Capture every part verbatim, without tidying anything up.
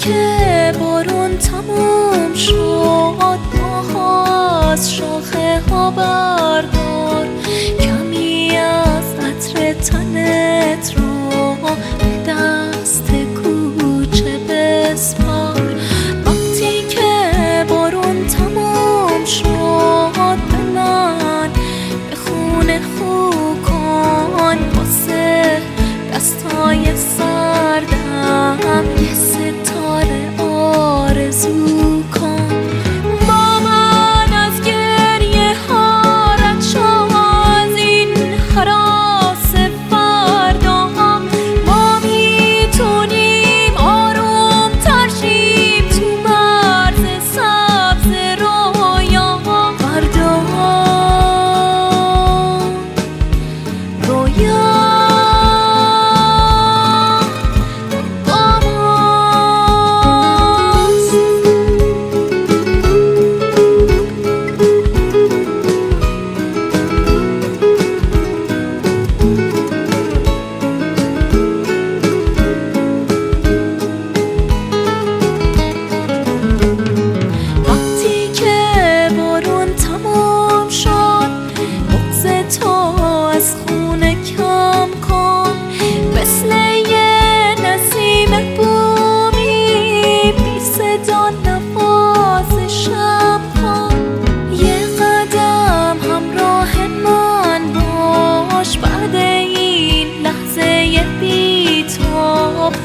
که بارون تموم شد، ماه از شاخه ها بردار، کمی از عطر تنت رو به دست کوچه بسپار. وقتی که بارون تموم شد، به من به خونه خو کن، واسه دستای سردم یه ستاره آرزو کن. با من از گریه ها رد شو، از این هراس فردا ما میتونیم آروم تر شیم تو مرز سبز رویا. فردا رویا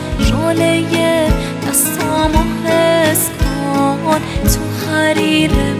شعله دستامو حس کن تو حریر